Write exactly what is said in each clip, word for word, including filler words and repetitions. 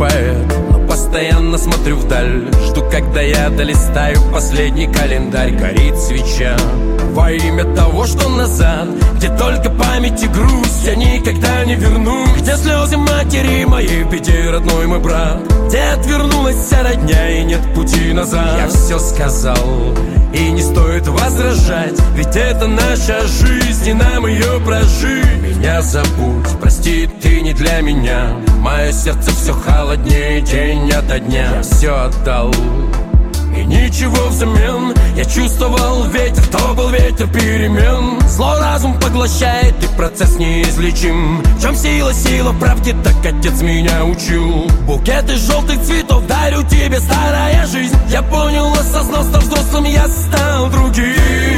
поэт, но постоянно смотрю вдаль. Жду, когда я долистаю последний календарь. Горит свеча во имя того, что назад, где только память и грусть, я никогда не вернусь. Где слезы матери моей в беде, родной мой брат, где отвернулась вся родня и нет пути назад. Я все сказал, и не стоит возражать, ведь это наша жизнь, и нам ее прожить. Меня забудь, прости, ты не для меня. Мое сердце все холоднее день ото дня. Я все отдал, и ничего взамен. Я чувствовал ветер, то был ветер перемен. Зло разум поглощает, и процесс неизлечим. В чем сила, сила в правде, так отец меня учил. Букет из желтых цветов дарю тебе, старая жизнь. Я понял, осознал, став взрослым, я стал другим.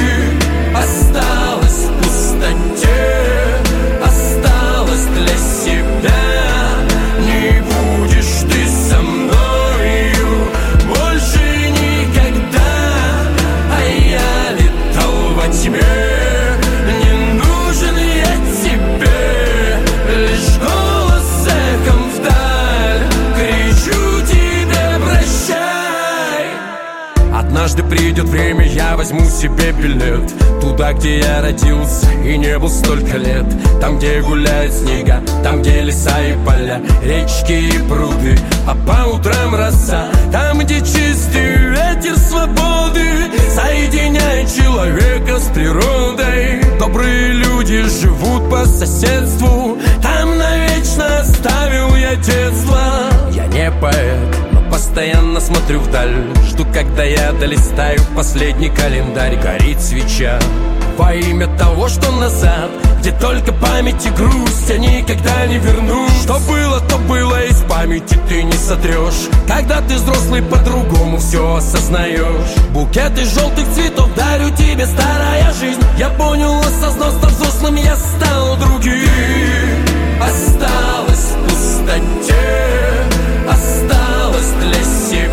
Осталось в пустоте, осталось для себя. Не будешь ты со мною больше никогда. А я летал во тьме, не нужен я тебе. Лишь голос эхом вдаль, кричу тебе прощай. Однажды придет время, я возьму себе билет туда, где я родился и не был столько лет. Там, где гуляют снега, там, где леса и поля, речки и пруды, а по утрам роса. Там, где чистый ветер свободы соединяет человека с природой. Добрые люди живут по соседству, там навечно оставил я детство. Я не поэт, но постоянно смотрю вдаль. Жду, когда я долистаю последний календарь. Горит свеча во имя того, что назад, где только память и грусть, я никогда не вернусь. Что было, то было, из памяти ты не сотрешь. Когда ты взрослый, по-другому все осознаешь. Букет из желтых цветов дарю тебе, старая жизнь. Я понял, осознал, став взрослым, я стал другим. Осталось в пустоте, осталось для себя.